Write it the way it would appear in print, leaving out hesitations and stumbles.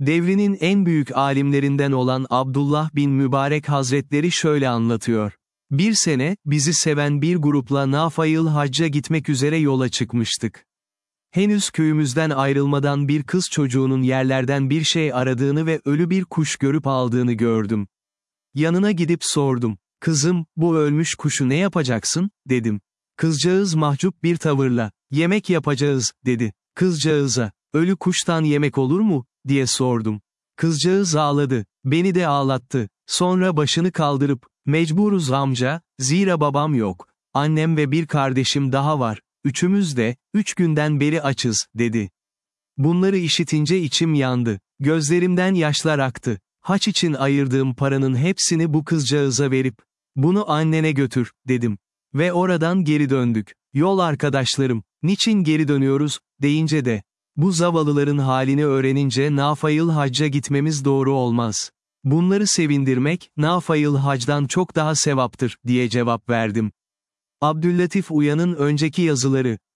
Devrinin en büyük alimlerinden olan Abdullah bin Mübarek Hazretleri şöyle anlatıyor. Bir sene, bizi seven bir grupla Nafayıl Hacca gitmek üzere yola çıkmıştık. Henüz köyümüzden ayrılmadan bir kız çocuğunun yerlerden bir şey aradığını ve ölü bir kuş görüp aldığını gördüm. Yanına gidip sordum. Kızım, bu ölmüş kuşu ne yapacaksın, dedim. Kızcağız mahcup bir tavırla, yemek yapacağız, dedi. Kızcağıza, ölü kuştan yemek olur mu, diye sordum. Kızcağız ağladı, beni de ağlattı. Sonra başını kaldırıp, mecburuz amca, zira babam yok. Annem ve bir kardeşim daha var. Üçümüz de, 3 günden beri açız, dedi. Bunları işitince içim yandı. Gözlerimden yaşlar aktı. Haç için ayırdığım paranın hepsini bu kızcağıza verip, bunu annene götür, dedim. Ve oradan geri döndük. Yol arkadaşlarım, niçin geri dönüyoruz, deyince de, bu zavallıların halini öğrenince Nafayıl Hacca gitmemiz doğru olmaz. Bunları sevindirmek, Nafayıl Hac'dan çok daha sevaptır, diye cevap verdim. Abdüllatif Uyan'ın önceki yazıları,